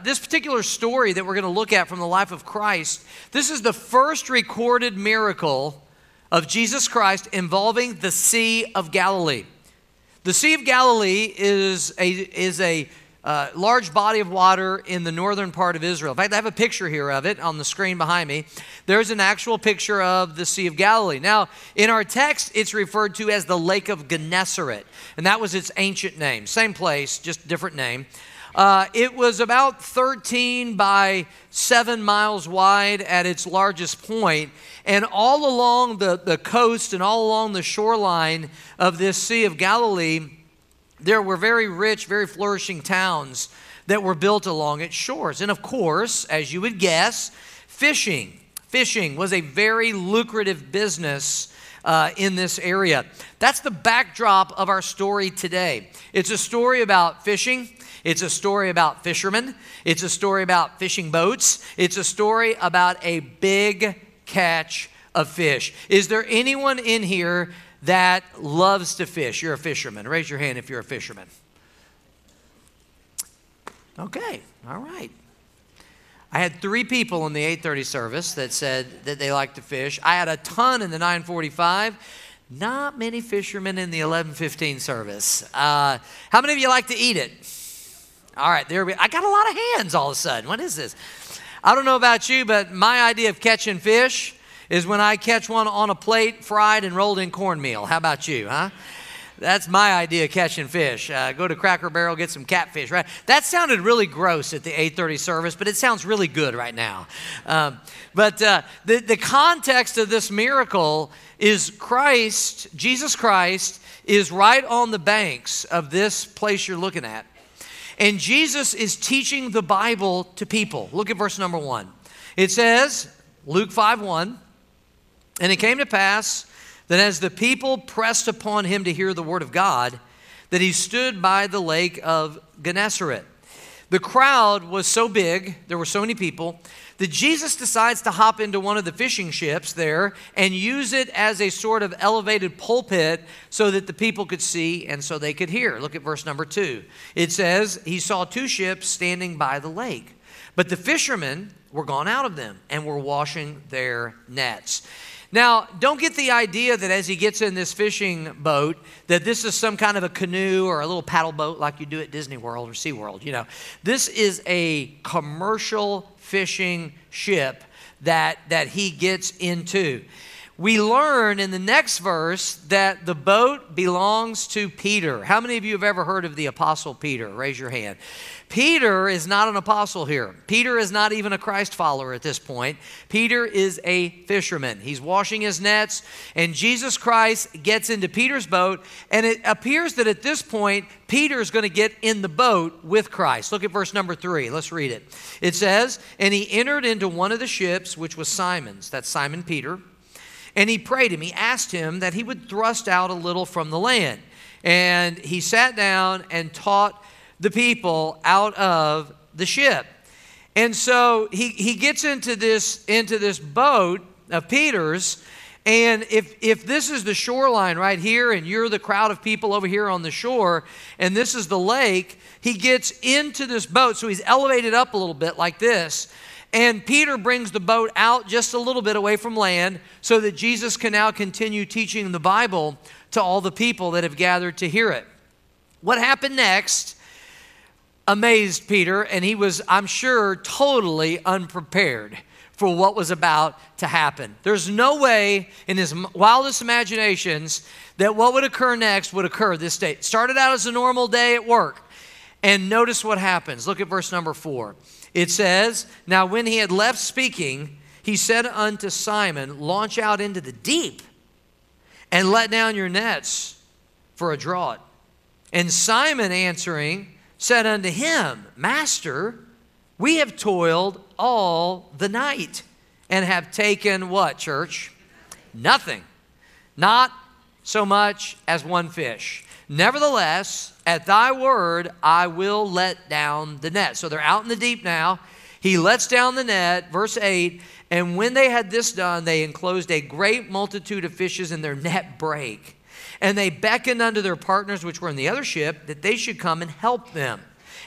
this particular story that we're going to look at from the life of Christ, this is the first recorded miracle of Jesus Christ involving the Sea of Galilee. The Sea of Galilee is a large body of water in the northern part of Israel. In fact, I have a picture here of it on the screen behind me. There's an actual picture of the Sea of Galilee. Now, in our text, it's referred to as the Lake of Gennesaret, and that was its ancient name. Same place, just different name. It was about 13 by 7 miles wide at its largest point, and all along the coast and all along the shoreline of this Sea of Galilee, there were very rich, very flourishing towns that were built along its shores. And of course, as you would guess, fishing. Fishing was a very lucrative business in this area. That's the backdrop of our story today. It's a story about fishing. It's a story about fishermen. It's a story about fishing boats. It's a story about a big catch of fish. Is there anyone in here that loves to fish? You're a fisherman. Raise your hand if you're a fisherman. Okay, all right. I had 3 people in the 8:30 service that said that they like to fish. I had a ton in the 9:45. Not many fishermen in the 11:15 service. How many of you like to eat it? All right, I got a lot of hands all of a sudden. What is this? I don't know about you, but my idea of catching fish is when I catch one on a plate, fried and rolled in cornmeal. How about you, huh? That's my idea of catching fish. Go to Cracker Barrel, get some catfish, right? That sounded really gross at the 8:30 service, but it sounds really good right now. But the context of this miracle is Christ, Jesus Christ, is right on the banks of this place you're looking at. And Jesus is teaching the Bible to people. Look at verse number 1. It says, Luke 5:1, and it came to pass that as the people pressed upon him to hear the word of God, that he stood by the lake of Gennesaret. The crowd was so big, there were so many people, that Jesus decides to hop into one of the fishing ships there and use it as a sort of elevated pulpit so that the people could see and so they could hear. Look at verse number 2. It says, he saw 2 ships standing by the lake, but the fishermen were gone out of them and were washing their nets. Now, don't get the idea that as he gets in this fishing boat, that this is some kind of a canoe or a little paddle boat like you do at Disney World or SeaWorld. You know, this is a commercial fishing ship that he gets into. We learn in the next verse that the boat belongs to Peter. How many of you have ever heard of the Apostle Peter? Raise your hand. Peter is not an apostle here. Peter is not even a Christ follower at this point. Peter is a fisherman. He's washing his nets, and Jesus Christ gets into Peter's boat, and it appears that at this point, Peter is going to get in the boat with Christ. Look at verse number 3. Let's read it. It says, and he entered into one of the ships, which was Simon's. That's Simon Peter. And he prayed him. He asked him that he would thrust out a little from the land. And he sat down and taught the people out of the ship. And so he gets into this boat of Peter's, and if this is the shoreline right here and you're the crowd of people over here on the shore and this is the lake, he gets into this boat, so he's elevated up a little bit like this, and Peter brings the boat out just a little bit away from land so that Jesus can now continue teaching the Bible to all the people that have gathered to hear it. What happened next amazed Peter, and he was, I'm sure, totally unprepared for what was about to happen. There's no way in his wildest imaginations that what would occur next would occur this day. It started out as a normal day at work, and notice what happens. Look at verse number 4. It says, now when he had left speaking, he said unto Simon, launch out into the deep and let down your nets for a draught. And Simon answering said unto him, Master, we have toiled all the night and have taken what, church? Nothing. Not so much as one fish. Nevertheless, at thy word, I will let down the net. So they're out in the deep now. He lets down the net, verse 8, and when they had this done, they enclosed a great multitude of fishes, and their net brake. And they beckoned unto their partners which were in the other ship that they should come and help them.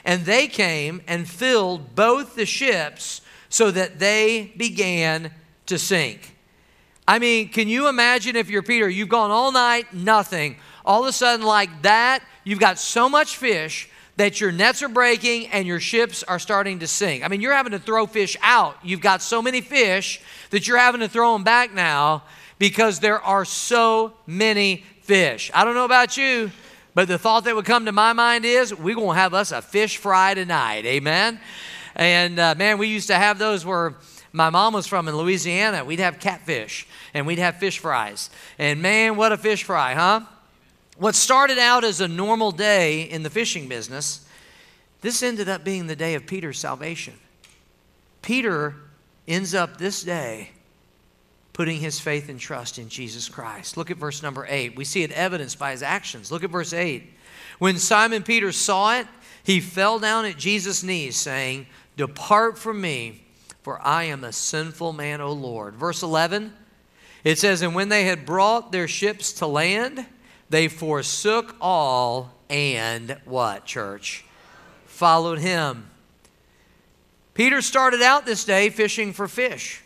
and they came and filled both the ships so that they began to sink. I mean, can you imagine if you're Peter, you've gone all night, nothing. All of a sudden like that, you've got so much fish that your nets are breaking and your ships are starting to sink. I mean, you're having to throw fish out. You've got so many fish that you're having to throw them back now because there are so many fish. I don't know about you, but the thought that would come to my mind is we're going to have us a fish fry tonight. Amen? And man, we used to have those where my mom was from in Louisiana. We'd have catfish and we'd have fish fries. And man, what a fish fry, huh? What started out as a normal day in the fishing business, this ended up being the day of Peter's salvation. Peter ends up this day putting his faith and trust in Jesus Christ. Look at verse number 8. We see it evidenced by his actions. Look at verse 8. When Simon Peter saw it, he fell down at Jesus' knees, saying, "Depart from me, for I am a sinful man, O Lord." Verse 11, it says, "And when they had brought their ships to land, they forsook all and" what, church? "Followed him." Peter started out this day fishing for fish.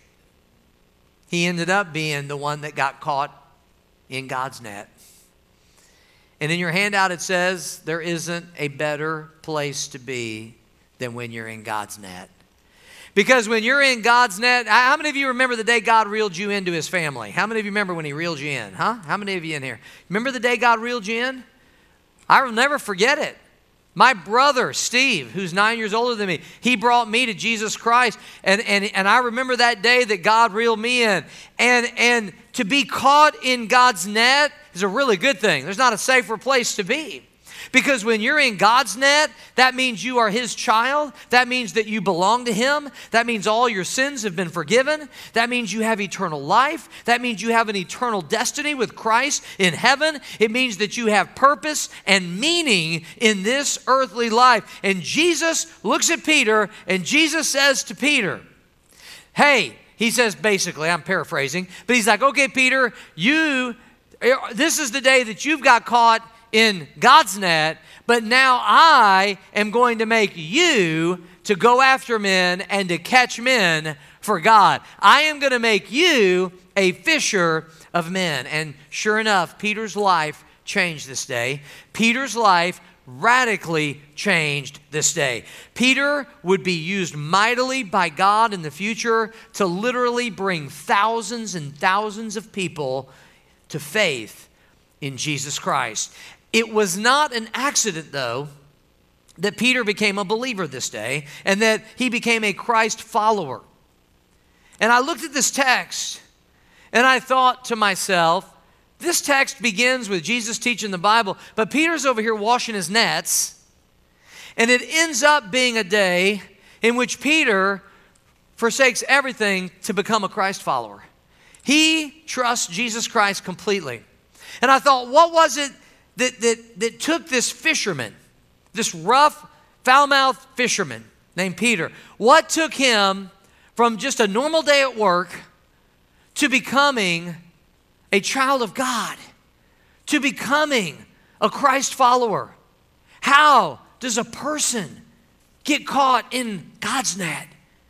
He ended up being the one that got caught in God's net. And in your handout it says there isn't a better place to be than when you're in God's net. Because when you're in God's net, how many of you remember the day God reeled you into his family? How many of you remember when he reeled you in? Huh? How many of you in here? Remember the day God reeled you in? I will never forget it. My brother, Steve, who's 9 years older than me, he brought me to Jesus Christ. And I remember that day that God reeled me in. And to be caught in God's net is a really good thing. There's not a safer place to be. Because when you're in God's net, that means you are his child. That means that you belong to him. That means all your sins have been forgiven. That means you have eternal life. That means you have an eternal destiny with Christ in heaven. It means that you have purpose and meaning in this earthly life. And Jesus looks at Peter, and Jesus says to Peter, hey, he says basically, I'm paraphrasing, but he's like, okay, Peter, this is the day that you've got caught in God's net, but now I am going to make you to go after men and to catch men for God. I am going to make you a fisher of men. And sure enough, Peter's life changed this day. Peter's life radically changed this day. Peter would be used mightily by God in the future to literally bring thousands and thousands of people to faith in Jesus Christ. It was not an accident, though, that Peter became a believer this day and that he became a Christ follower. And I looked at this text and I thought to myself, this text begins with Jesus teaching the Bible, but Peter's over here washing his nets, and it ends up being a day in which Peter forsakes everything to become a Christ follower. He trusts Jesus Christ completely. And I thought, what was it that took this fisherman, this rough, foul-mouthed fisherman named Peter, what took him from just a normal day at work to becoming a child of God, to becoming a Christ follower? How does a person get caught in God's net?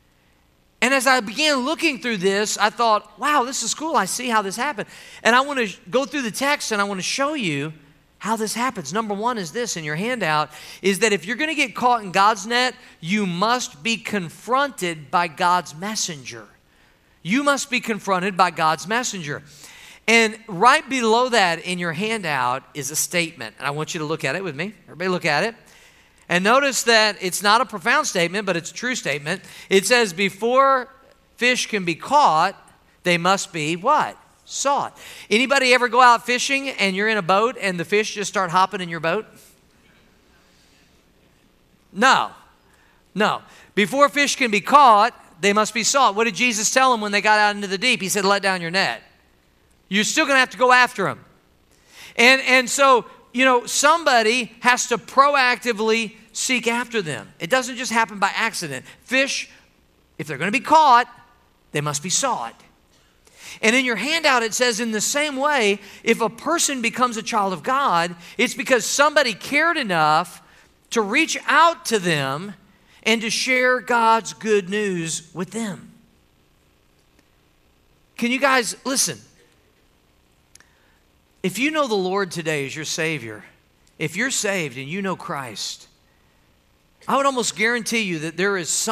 And as I began looking through this, I thought, wow, this is cool. I see how this happened. And I want to go through the text and I want to show you how this happens. Number one is this in your handout, is that if you're going to get caught in God's net, you must be confronted by God's messenger. You must be confronted by God's messenger. And right below that in your handout is a statement. And I want you to look at it with me. Everybody look at it. And notice that it's not a profound statement, but it's a true statement. It says, before fish can be caught, they must be what? Sought. Anybody ever go out fishing and you're in a boat and the fish just start hopping in your boat? No. Before fish can be caught, they must be sought. What did Jesus tell them when they got out into the deep? He said, let down your net. You're still going to have to go after them. And so, somebody has to proactively seek after them. It doesn't just happen by accident. Fish, if they're going to be caught, they must be sought. And in your handout, it says in the same way, if a person becomes a child of God, it's because somebody cared enough to reach out to them and to share God's good news with them. Can you guys listen? If you know the Lord today as your Savior, if you're saved and you know Christ, I would almost guarantee you that there was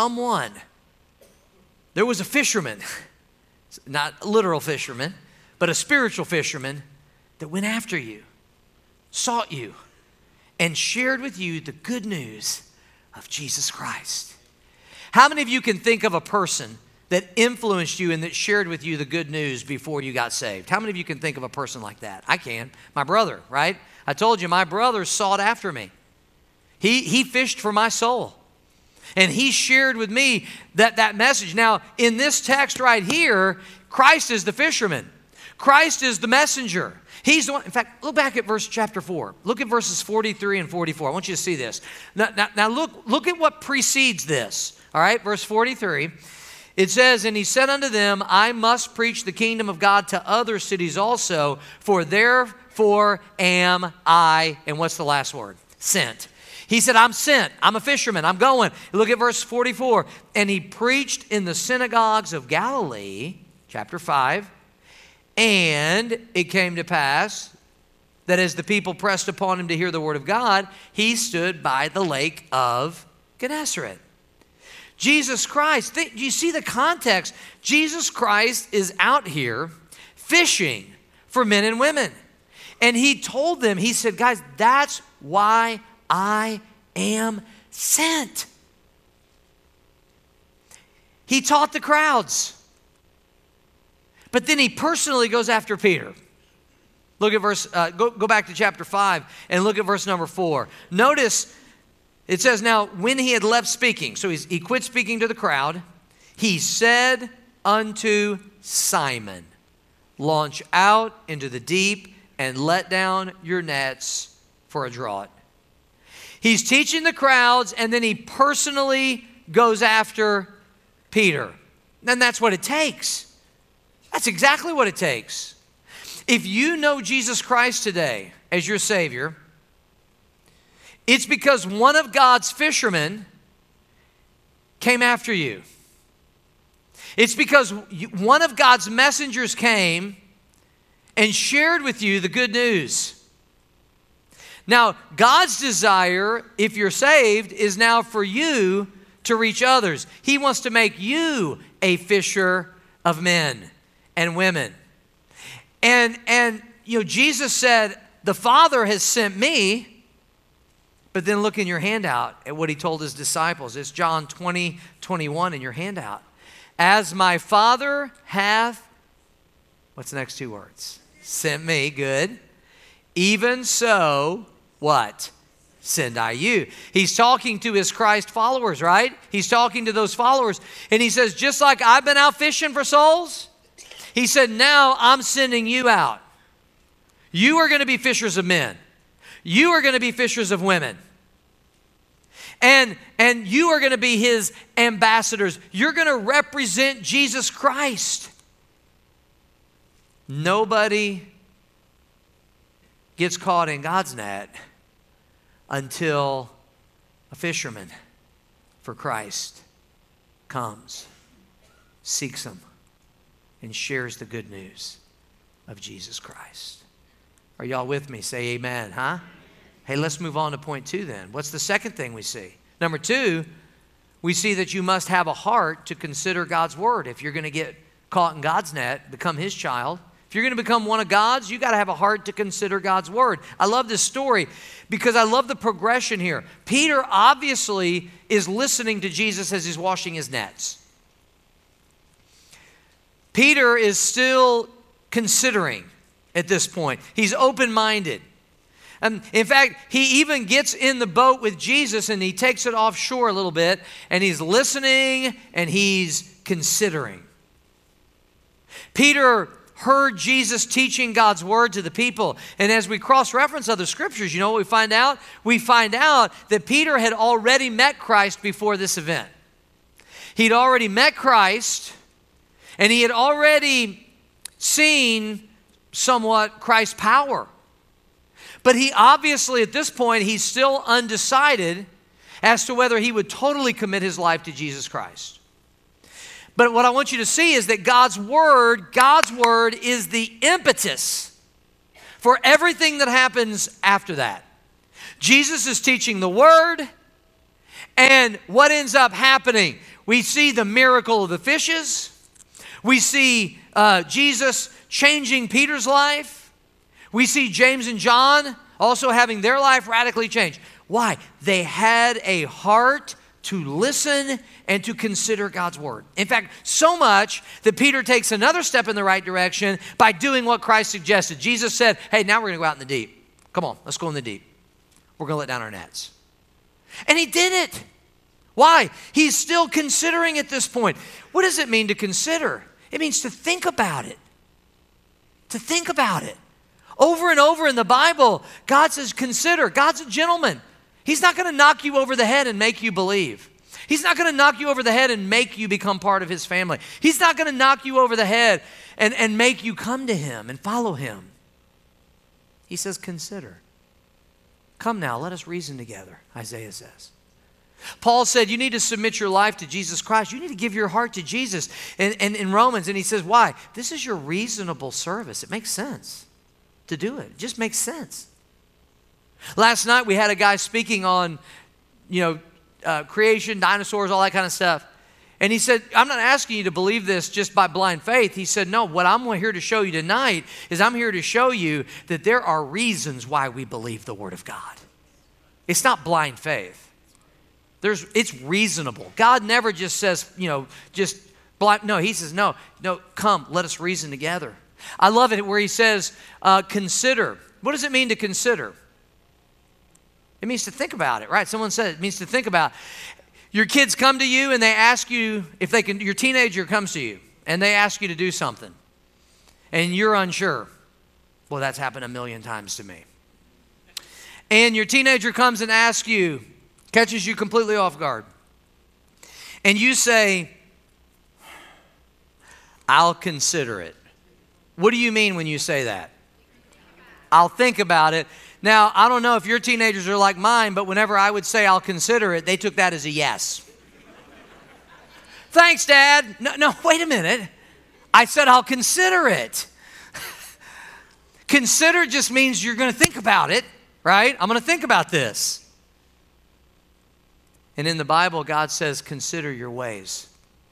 a fisherman, not a literal fisherman, but a spiritual fisherman that went after you, sought you, and shared with you the good news of Jesus Christ. How many of you can think of a person that influenced you and that shared with you the good news before you got saved? How many of you can think of a person like that? I can. My brother, right? I told you, my brother sought after me. He fished for my soul. And he shared with me that message. Now, in this text right here, Christ is the fisherman. Christ is the messenger. He's the one. In fact, look back at chapter 4. Look at verses 43 and 44. I want you to see this. Now look at what precedes this. All right, verse 43. It says, "And he said unto them, I must preach the kingdom of God to other cities also, for therefore am I," and what's the last word? Sent. He said, I'm sent. I'm a fisherman. I'm going. Look at verse 44. "And he preached in the synagogues of Galilee," chapter 5, "and it came to pass that as the people pressed upon him to hear the word of God, he stood by the lake of Gennesaret." Jesus Christ, do you see the context? Jesus Christ is out here fishing for men and women. And he told them, he said, guys, that's why I am sent. He taught the crowds. But then he personally goes after Peter. Look at go back to chapter 5 and look at verse number 4. Notice it says, "Now when he had left speaking," so he quit speaking to the crowd, "he said unto Simon, launch out into the deep and let down your nets for a draught." He's teaching the crowds, and then he personally goes after Peter. And that's what it takes. That's exactly what it takes. If you know Jesus Christ today as your Savior, it's because one of God's fishermen came after you. It's because one of God's messengers came and shared with you the good news. Now, God's desire, if you're saved, is now for you to reach others. He wants to make you a fisher of men and women. And Jesus said, the Father has sent me. But then look in your handout at what he told his disciples. It's John 20:21 in your handout. "As my Father hath," what's the next two words? "Sent me," good. "Even so," what? "Send I you." He's talking to his Christ followers, right? He's talking to those followers. And he says, just like I've been out fishing for souls, he said, now I'm sending you out. You are going to be fishers of men. You are going to be fishers of women. And you are going to be his ambassadors. You're going to represent Jesus Christ. Nobody gets caught in God's net until a fisherman for Christ comes, seeks him, and shares the good news of Jesus Christ. Are y'all with me? Say amen, huh? Hey, let's move on to point 2 then. What's the second thing we see? Number 2, we see that you must have a heart to consider God's word. If you're going to get caught in God's net, become his child, if you're going to become one of God's, you got to have a heart to consider God's word. I love this story because I love the progression here. Peter obviously is listening to Jesus as he's washing his nets. Peter is still considering at this point. He's open-minded. In fact, he even gets in the boat with Jesus and he takes it offshore a little bit and he's listening and he's considering. Peter heard Jesus teaching God's word to the people. And as we cross-reference other scriptures, you know what we find out? We find out that Peter had already met Christ before this event. He'd already met Christ and he had already seen somewhat Christ's power. But he obviously, at this point, he's still undecided as to whether he would totally commit his life to Jesus Christ. But what I want you to see is that God's Word is the impetus for everything that happens after that. Jesus is teaching the Word, and what ends up happening? We see the miracle of the fishes. We see Jesus changing Peter's life. We see James and John also having their life radically changed. Why? They had a heart to listen and to consider God's Word. In fact, so much that Peter takes another step in the right direction by doing what Christ suggested. Jesus said, hey, now we're going to go out in the deep. Come on, let's go in the deep. We're going to let down our nets. And he did it. Why? He's still considering at this point. What does it mean to consider? It means to think about it. To think about it. Over and over in the Bible, God says, consider. God's a gentleman. He's not going to knock you over the head and make you believe. He's not going to knock you over the head and make you become part of his family. He's not going to knock you over the head and make you come to him and follow him. He says, consider. Come now, let us reason together, Isaiah says. Paul said, you need to submit your life to Jesus Christ. You need to give your heart to Jesus. And in Romans, and he says, why? This is your reasonable service. It makes sense to do it. It just makes sense. Last night we had a guy speaking on, creation, dinosaurs, all that kind of stuff. And he said, I'm not asking you to believe this just by blind faith. He said, no, what I'm here to show you tonight is I'm here to show you that there are reasons why we believe the Word of God. It's not blind faith. It's reasonable. God never just says, just blind. No, he says, no, come, let us reason together. I love it where he says, consider. What does it mean to consider? It means to think about it, right? Someone said it means to think about. Your kids come to you and they ask you if they can, your teenager comes to you and they ask you to do something and you're unsure. Well, that's happened a million times to me. And your teenager comes and asks you, catches you completely off guard. And you say, I'll consider it. What do you mean when you say that? I'll think about it. Now, I don't know if your teenagers are like mine, but whenever I would say I'll consider it, they took that as a yes. Thanks, Dad. No, wait a minute. I said I'll consider it. Consider just means you're going to think about it, right? I'm going to think about this. And in the Bible, God says, consider your ways.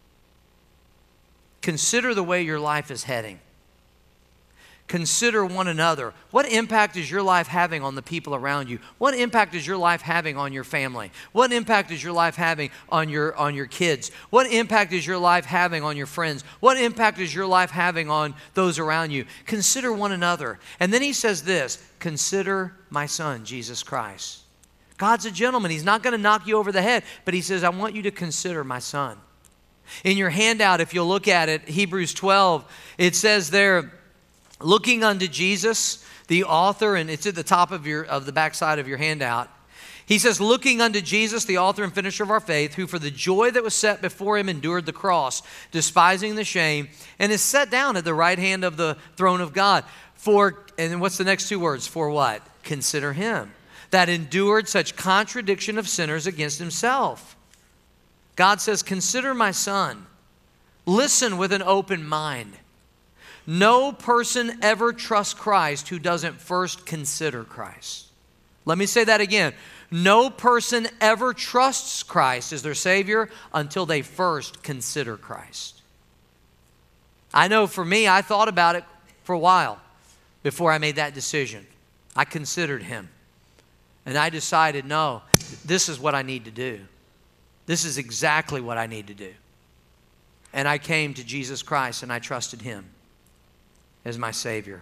Consider the way your life is heading. Consider one another. What impact is your life having on the people around you? What impact is your life having on your family? What impact is your life having on your kids? What impact is your life having on your friends? What impact is your life having on those around you? Consider one another. And then he says this, consider my son, Jesus Christ. God's a gentleman. He's not going to knock you over the head, but he says, I want you to consider my son. In your handout, if you'll look at it, Hebrews 12, it says there, looking unto Jesus, the author, and it's at the top of the backside of your handout. He says, looking unto Jesus, the author and finisher of our faith, who for the joy that was set before him endured the cross, despising the shame, and is set down at the right hand of the throne of God. And then what's the next two words? For what? Consider him, that endured such contradiction of sinners against himself. God says, consider my son. Listen with an open mind. No person ever trusts Christ who doesn't first consider Christ. Let me say that again. No person ever trusts Christ as their Savior until they first consider Christ. I know for me, I thought about it for a while before I made that decision. I considered him. And I decided, no, this is what I need to do. This is exactly what I need to do. And I came to Jesus Christ and I trusted him as my Savior.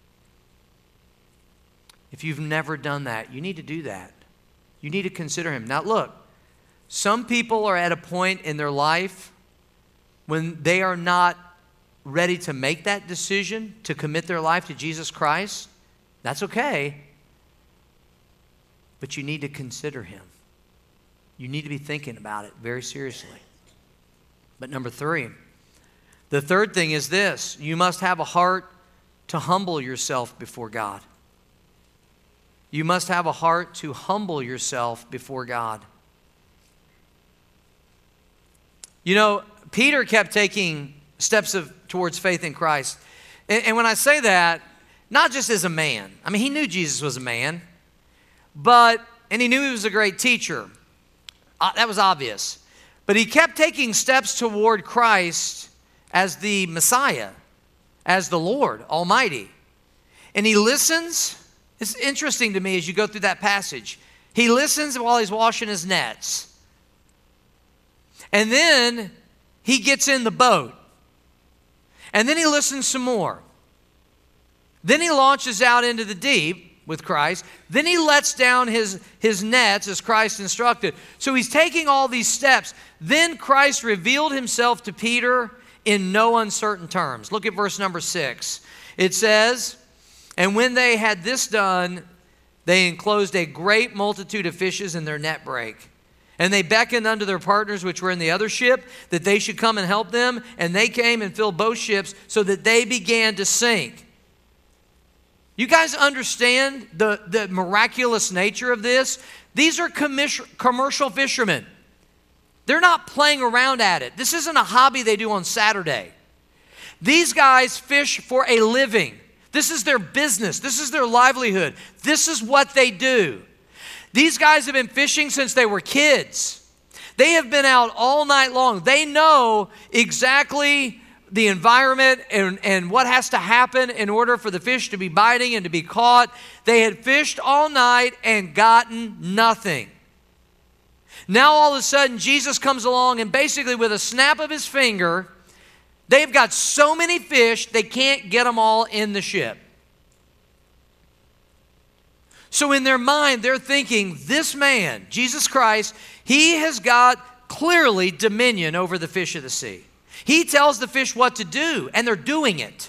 If you've never done that, you need to do that. You need to consider him. Now look, some people are at a point in their life when they are not ready to make that decision to commit their life to Jesus Christ. That's okay. But you need to consider him. You need to be thinking about it very seriously. But number three, the third thing is this. You must have a heart to humble yourself before God. You must have a heart to humble yourself before God. You know, Peter kept taking steps towards faith in Christ. And when I say that, not just as a man. I mean, he knew Jesus was a man, and he knew he was a great teacher. That was obvious. But he kept taking steps toward Christ as the Messiah, as the Lord Almighty. And he listens. It's interesting to me as you go through that passage. He listens while he's washing his nets. And then he gets in the boat. And then he listens some more. Then he launches out into the deep with Christ. Then he lets down his nets as Christ instructed. So he's taking all these steps. Then Christ revealed himself to Peter in no uncertain terms. Look at verse number 6. It says, "And when they had this done, they enclosed a great multitude of fishes, and their net brake. And they beckoned unto their partners which were in the other ship, that they should come and help them. And they came and filled both ships, so that they began to sink." You guys understand the miraculous nature of this? These are commercial fishermen. They're not playing around at it. This isn't a hobby they do on Saturday. These guys fish for a living. This is their business. This is their livelihood. This is what they do. These guys have been fishing since they were kids. They have been out all night long. They know exactly the environment and what has to happen in order for the fish to be biting and to be caught. They had fished all night and gotten nothing. Now all of a sudden Jesus comes along, and basically with a snap of his finger, they've got so many fish they can't get them all in the ship. So in their mind, they're thinking, this man, Jesus Christ, he has got clearly dominion over the fish of the sea. He tells the fish what to do, and they're doing it.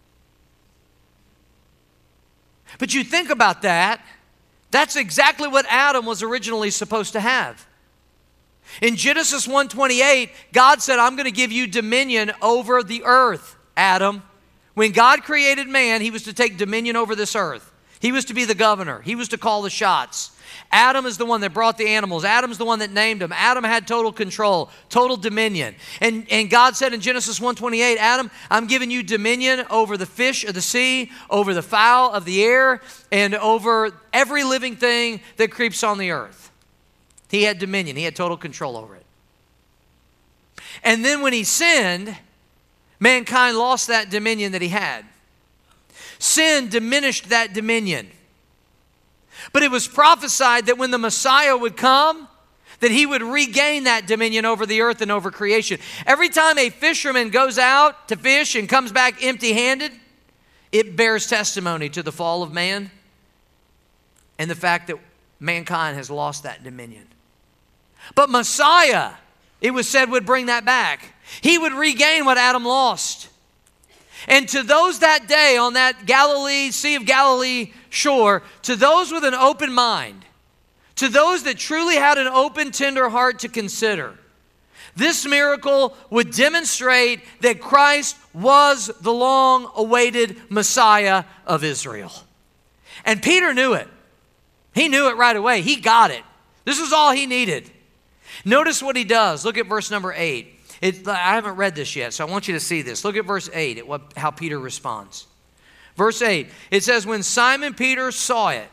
But you think about that, that's exactly what Adam was originally supposed to have. In Genesis 1:28, God said, "I'm going to give you dominion over the earth, Adam." When God created man, he was to take dominion over this earth. He was to be the governor. He was to call the shots. Adam is the one that brought the animals. Adam's the one that named them. Adam had total control, total dominion. And God said in Genesis 1:28, "Adam, I'm giving you dominion over the fish of the sea, over the fowl of the air, and over every living thing that creeps on the earth." He had dominion. He had total control over it. And then when he sinned, mankind lost that dominion that he had. Sin diminished that dominion. But it was prophesied that when the Messiah would come, that he would regain that dominion over the earth and over creation. Every time a fisherman goes out to fish and comes back empty-handed, it bears testimony to the fall of man and the fact that mankind has lost that dominion. But Messiah, it was said, would bring that back. He would regain what Adam lost. And to those that day on that Galilee, Sea of Galilee shore, to those with an open mind, to those that truly had an open, tender heart to consider, this miracle would demonstrate that Christ was the long-awaited Messiah of Israel. And Peter knew it. He knew it right away. He got it. This is all he needed. Notice what he does. Look at verse number 8. I haven't read this yet, so I want you to see this. Look at verse 8, how Peter responds. Verse 8, it says, "When Simon Peter saw it,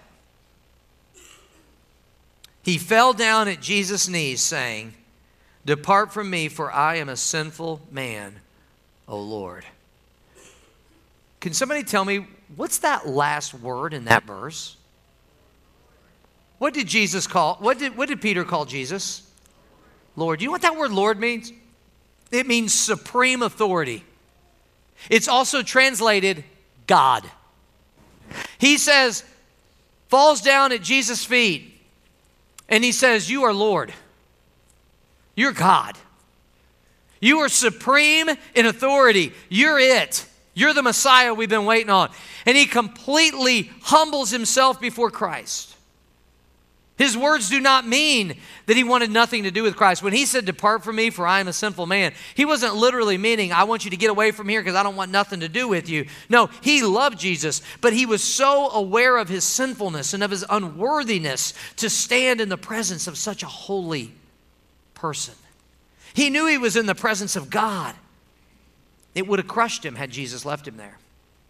he fell down at Jesus' knees, saying, 'Depart from me, for I am a sinful man, O Lord.'" Can somebody tell me, what's that last word in that verse? What did Peter call Jesus? Lord. You know what that word Lord means? It means supreme authority. It's also translated God. He says, falls down at Jesus' feet, and he says, "You are Lord. You're God. You are supreme in authority. You're it. You're the Messiah we've been waiting on." And he completely humbles himself before Christ. His words do not mean that he wanted nothing to do with Christ. When he said, depart from me, for I am a sinful man, he wasn't literally meaning, I want you to get away from here because I don't want nothing to do with you. No, he loved Jesus, but he was so aware of his sinfulness and of his unworthiness to stand in the presence of such a holy person. He knew he was in the presence of God. It would have crushed him had Jesus left him there.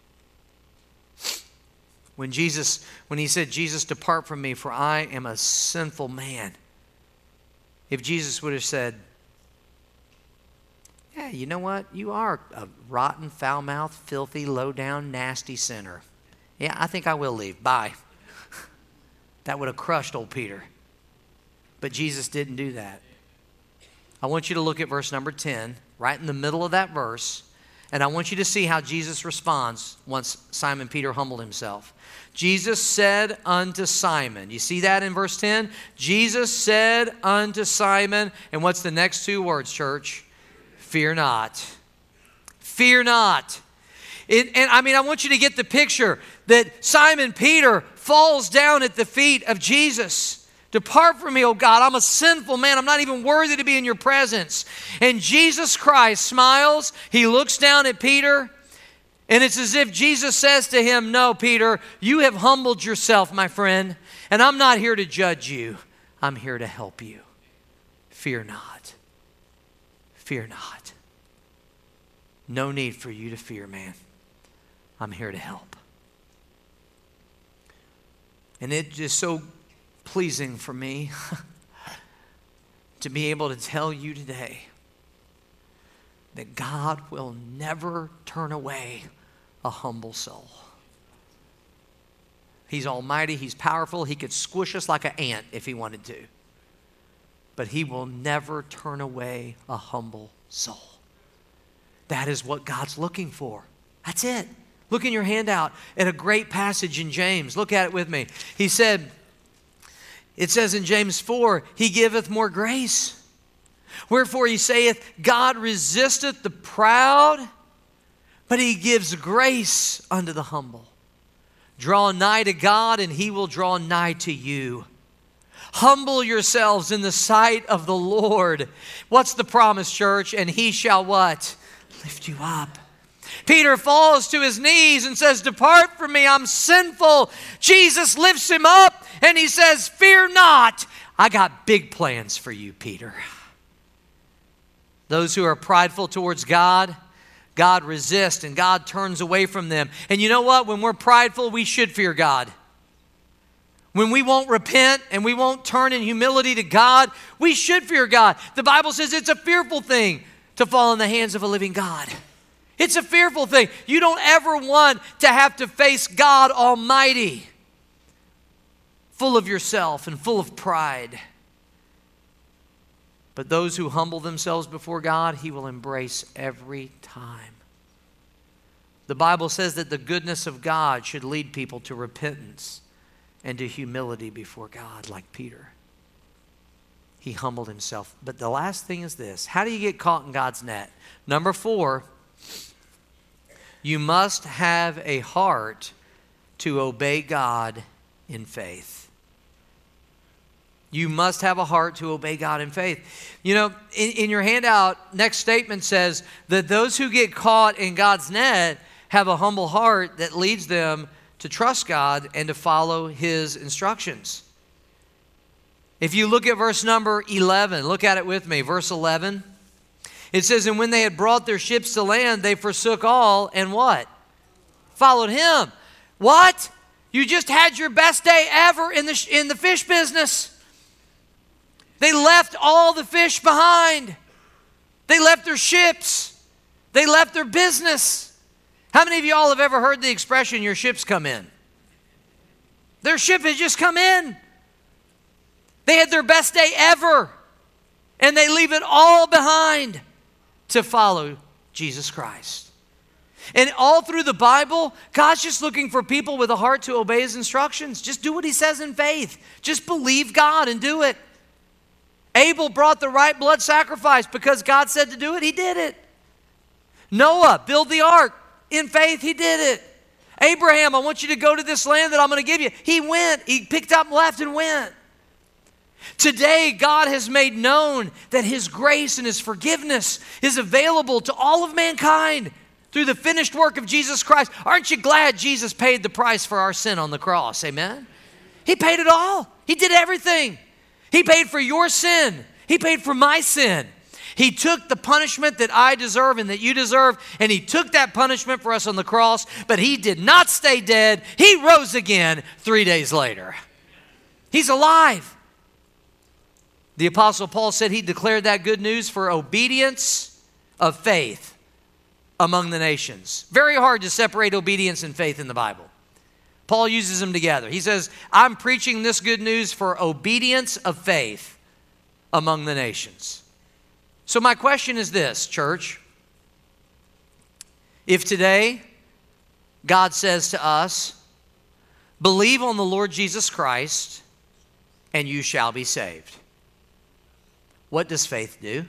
When he said, Jesus, depart from me, for I am a sinful man. If Jesus would have said, yeah, you know what? You are a rotten, foul-mouthed, filthy, low-down, nasty sinner. Yeah, I think I will leave. Bye. That would have crushed old Peter. But Jesus didn't do that. I want you to look at verse number 10, right in the middle of that verse, and I want you to see how Jesus responds once Simon Peter humbled himself. Jesus said unto Simon, you see that in verse 10? Jesus said unto Simon, and what's the next two words, church? Fear not. Fear not. I want you to get the picture that Simon Peter falls down at the feet of Jesus. Depart from me, O God, I'm a sinful man. I'm not even worthy to be in your presence. And Jesus Christ smiles. He looks down at Peter. And it's as if Jesus says to him, no, Peter, you have humbled yourself, my friend. And I'm not here to judge you. I'm here to help you. Fear not. Fear not. No need for you to fear, man. I'm here to help. And it is so pleasing for me to be able to tell you today that God will never turn away a humble soul. He's almighty, he's powerful, he could squish us like an ant if he wanted to. But he will never turn away a humble soul. That is what God's looking for. That's it. Look in your handout at a great passage in James. Look at it with me. It says in James 4, he giveth more grace. Wherefore he saith, God resisteth the proud, but he gives grace unto the humble. Draw nigh to God, and he will draw nigh to you. Humble yourselves in the sight of the Lord. What's the promise, church? And he shall what? Lift you up. Peter falls to his knees and says, depart from me, I'm sinful. Jesus lifts him up and he says, fear not. I got big plans for you, Peter. Those who are prideful towards God, God resists and God turns away from them. And you know what? When we're prideful, we should fear God. When we won't repent and we won't turn in humility to God, we should fear God. The Bible says it's a fearful thing to fall in the hands of a living God. It's a fearful thing. You don't ever want to have to face God Almighty, full of yourself and full of pride. But those who humble themselves before God, he will embrace every time. The Bible says that the goodness of God should lead people to repentance and to humility before God, like Peter. He humbled himself. But the last thing is this. How do you get caught in God's net? Number 4, you must have a heart to obey God in faith. You must have a heart to obey God in faith. You know, in your handout, next statement says that those who get caught in God's net have a humble heart that leads them to trust God and to follow his instructions. If you look at verse number 11, look at it with me, verse 11. It says, and when they had brought their ships to land, they forsook all and what? Followed him. What? You just had your best day ever in the fish business. They left all the fish behind. They left their ships. They left their business. How many of y'all have ever heard the expression, your ship's come in? Their ship has just come in. They had their best day ever. And they leave it all behind to follow Jesus Christ. And all through the Bible, God's just looking for people with a heart to obey his instructions. Just do what he says in faith. Just believe God and do it. Abel brought the right blood sacrifice because God said to do it. He did it. Noah, build the ark. In faith, he did it. Abraham, I want you to go to this land that I'm going to give you. He went. He picked up and left and went. Today, God has made known that His grace and His forgiveness is available to all of mankind through the finished work of Jesus Christ. Aren't you glad Jesus paid the price for our sin on the cross? Amen? He paid it all. He did everything. He paid for your sin. He paid for my sin. He took the punishment that I deserve and that you deserve, and He took that punishment for us on the cross, but He did not stay dead. He rose again 3 days later. He's alive. The Apostle Paul said he declared that good news for obedience of faith among the nations. Very hard to separate obedience and faith in the Bible. Paul uses them together. He says, I'm preaching this good news for obedience of faith among the nations. So my question is this, church. If today God says to us, believe on the Lord Jesus Christ and you shall be saved, what does faith do?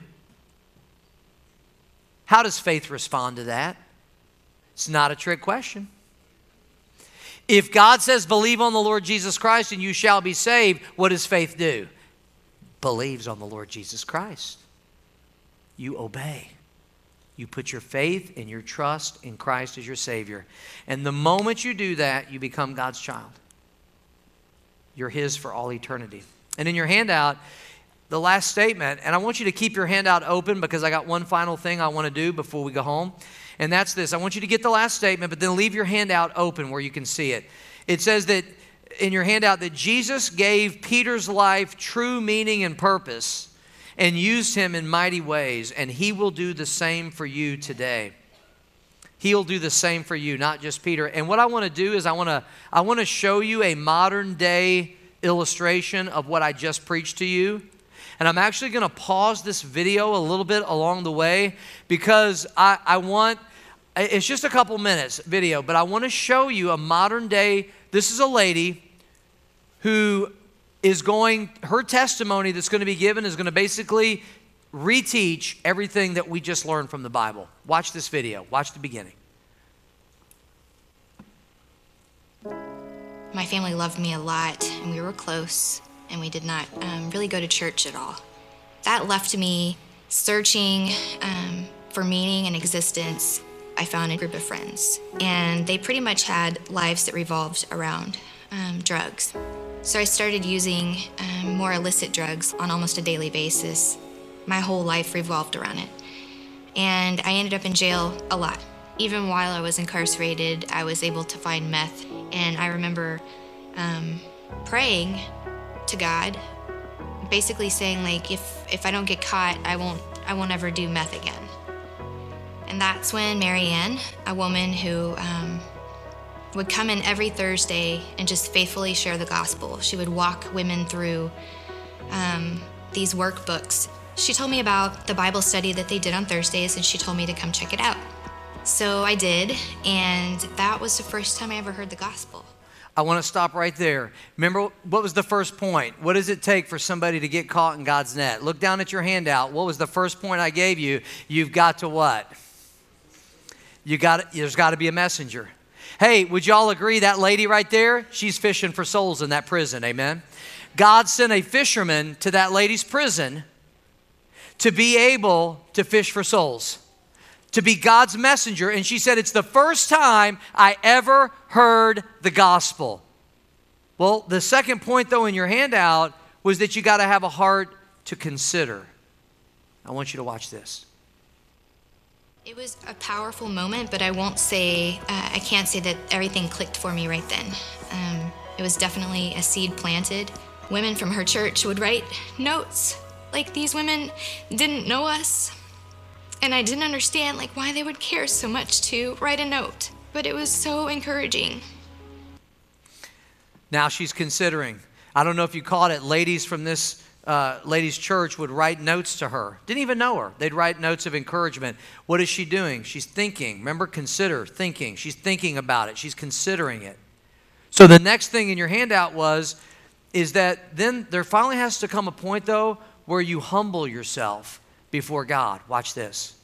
How does faith respond to that? It's not a trick question. If God says, believe on the Lord Jesus Christ and you shall be saved, what does faith do? Believes on the Lord Jesus Christ. You obey. You put your faith and your trust in Christ as your Savior. And the moment you do that, you become God's child. You're His for all eternity. And in your handout, the last statement, and I want you to keep your handout open because I got one final thing I want to do before we go home. And that's this. I want you to get the last statement, but then leave your handout open where you can see it. It says that in your handout that Jesus gave Peter's life true meaning and purpose and used him in mighty ways, and He will do the same for you today. He'll do the same for you, not just Peter. And what I want to do is I want to show you a modern day illustration of what I just preached to you. And I'm actually going to pause this video a little bit along the way because I want, it's just a couple minutes video, but I want to show you a modern day, this is a lady who is going, her testimony that's going to be given is going to basically reteach everything that we just learned from the Bible. Watch this video. Watch the beginning. My family loved me a lot, and we were close, and we did not really go to church at all. That left me searching for meaning and existence. I found a group of friends, and they pretty much had lives that revolved around drugs. So I started using more illicit drugs on almost a daily basis. My whole life revolved around it. And I ended up in jail a lot. Even while I was incarcerated, I was able to find meth. And I remember praying to God, basically saying, like, if I don't get caught, I won't ever do meth again. And that's when Mary Ann, a woman who would come in every Thursday and just faithfully share the gospel. She would walk women through these workbooks. She told me about the Bible study that they did on Thursdays, and she told me to come check it out. So I did, and that was the first time I ever heard the gospel. I want to stop right there. Remember, what was the first point? What does it take for somebody to get caught in God's net? Look down at your handout. What was the first point I gave you? You've got to what? There's got to be a messenger. Hey, would y'all agree that lady right there, she's fishing for souls in that prison, amen? God sent a fisherman to that lady's prison to be able to fish for souls, to be God's messenger. And she said, it's the first time I ever heard the gospel. Well, the second point, though, in your handout was that you got to have a heart to consider. I want you to watch this. It was a powerful moment, but I can't say that everything clicked for me right then. It was definitely a seed planted. Women from her church would write notes. Like, these women didn't know us. And I didn't understand, like, why they would care so much to write a note. But it was so encouraging. Now she's considering. I don't know if you caught it. Ladies from this lady's church would write notes to her. Didn't even know her. They'd write notes of encouragement. What is she doing? She's thinking. Remember, consider, thinking. She's thinking about it. She's considering it. So the next thing in your handout is that then there finally has to come a point, though, where you humble yourself before God. Watch this.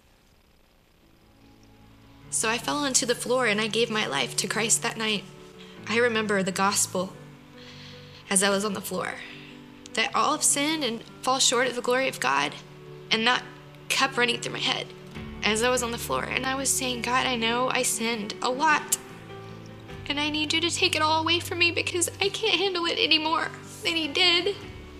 So I fell onto the floor and I gave my life to Christ that night. I remember the gospel as I was on the floor. that all have sinned and fall short of the glory of God. And that kept running through my head as I was on the floor. And I was saying, God, I know I sinned a lot. And I need you to take it all away from me because I can't handle it anymore than he did.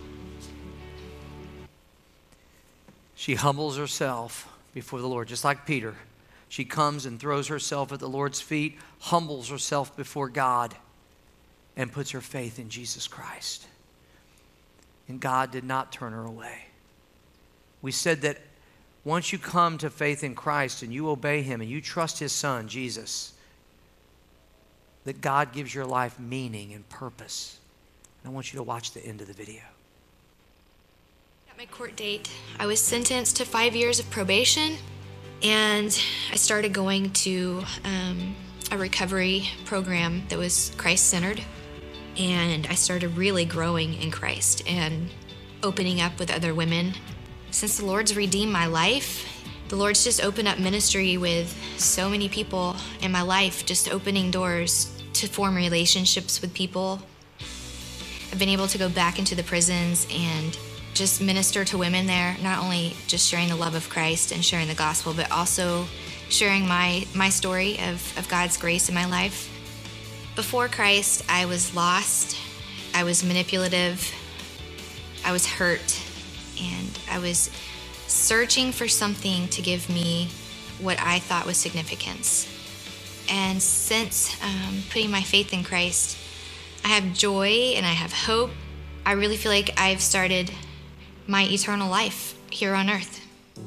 She humbles herself before the Lord, just like Peter. She comes and throws herself at the Lord's feet, humbles herself before God, and puts her faith in Jesus Christ. And God did not turn her away. We said that once you come to faith in Christ and you obey him and you trust his Son, Jesus, that God gives your life meaning and purpose. And I want you to watch the end of the video. At my court date, I was sentenced to 5 years of probation, and I started going to a recovery program that was Christ-centered, and I started really growing in Christ and opening up with other women. Since the Lord's redeemed my life, the Lord's just opened up ministry with so many people in my life, just opening doors to form relationships with people. I've been able to go back into the prisons and just minister to women there, not only just sharing the love of Christ and sharing the gospel, but also sharing my story of God's grace in my life. Before Christ, I was lost, I was manipulative, I was hurt, and I was searching for something to give me what I thought was significance. And since putting my faith in Christ, I have joy and I have hope. I really feel like I've started my eternal life here on earth.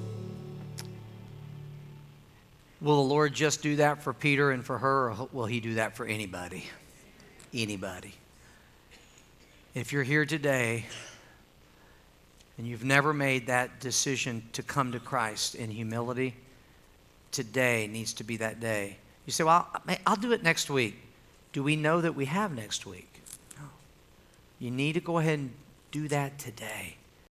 Will the Lord just do that for Peter and for her, or will he do that for anybody? Anybody. If you're here today and you've never made that decision to come to Christ in humility, today needs to be that day. You say, well, I'll do it next week. Do we know that we have next week? No. You need to go ahead and do that today.